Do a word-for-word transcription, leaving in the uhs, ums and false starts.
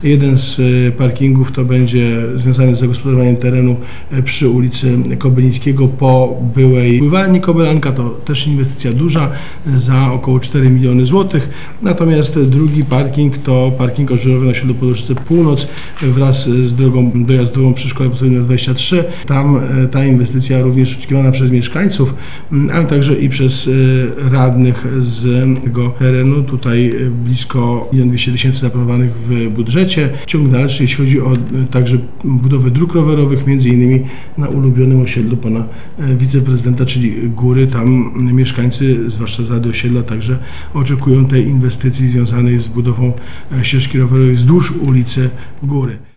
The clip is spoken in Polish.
Jeden z parkingów to będzie związany z zagospodarowaniem terenu przy ulicy Kobylińskiego po byłej pływalni Kobylanka. To też inwestycja duża za około cztery miliony złotych. Natomiast drugi parking to parking ożerowy na osiedlu Podróżce Północ wraz z drogą dojazdową przy szkole podstawowej numer dwadzieścia trzy. Tam ta inwestycja również oczekiwana przez mieszkańców, ale także i przez radnych z tego terenu. Tutaj blisko jeden dwieście tysięcy zaplanowanych w budżecie. Ciąg dalszy, jeśli chodzi o także budowę dróg rowerowych, między innymi na ulubionym osiedlu pana wiceprezydenta, czyli Góry. Tam mieszkańcy, zwłaszcza z Rady Osiedla, także oczekują tej inwestycji związanej z budową ścieżki rowerowej wzdłuż ulicy Góry.